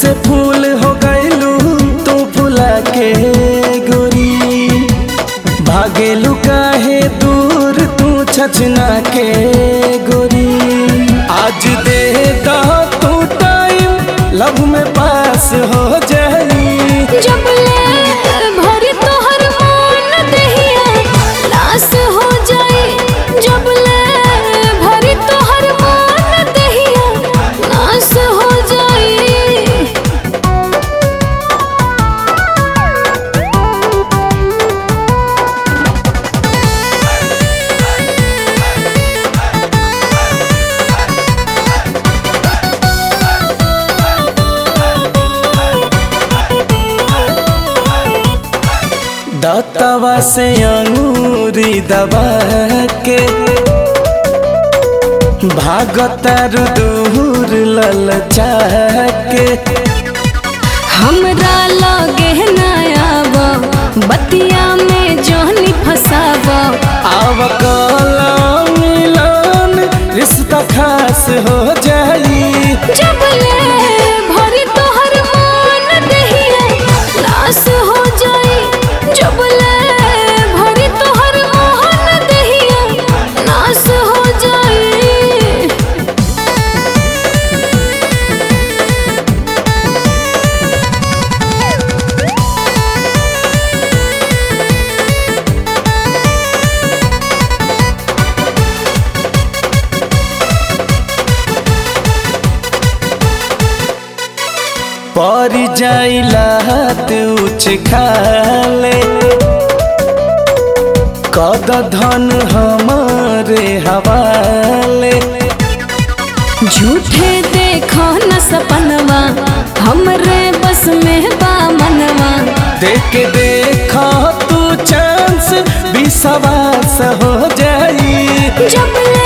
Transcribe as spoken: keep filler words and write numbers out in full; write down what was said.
से फूल हो गईलू तू फुला के गोरी, भागेलू काहे दूर तू छछना के गोरी। आज दे दा तू टाइम लब में पास हो जाई, जब ले भरी तोहर मन देहिया लाश हो जाई, जब ले भरी तोहर मन देहिया लाश हो जाई। दातवा से अंगूरी दबा के भागतर दूर ललचा के। हमरा लगे नयाब बतिया में जोहनी फसाब, आव कला मिलन रिश्ता खास हो जाई, जब ले भरी तोहर मन देहिया लाश हो जाई, जब ले भरी तोहर मन देहिया लाश हो जाई। पर जाइला उच खाले कद धन हमारे हवाले। झूठे देखो न सपनवा हमरे बस में बा मनवा, देख देखा तू चांस विश्वास हो जाई, जब ले